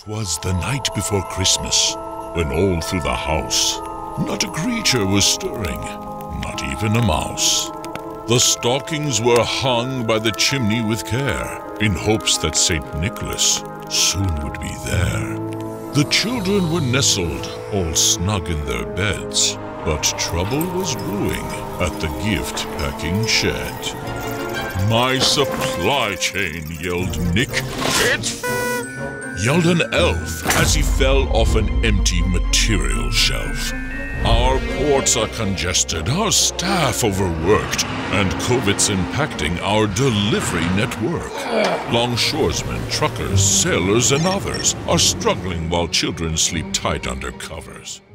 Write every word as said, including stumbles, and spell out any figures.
'Twas the night before Christmas, when all through the house not a creature was stirring, not even a mouse. The stockings were hung by the chimney with care, in hopes that Saint Nicholas soon would be there. The children were nestled, all snug in their beds, but trouble was brewing at the gift-packing shed. "My supply chain," yelled Nick. "It's yelled an elf as he fell off an empty material shelf. "Our ports are congested, our staff overworked, and COVID's impacting our delivery network. Longshoresmen, truckers, sailors, and others are struggling while children sleep tight under covers.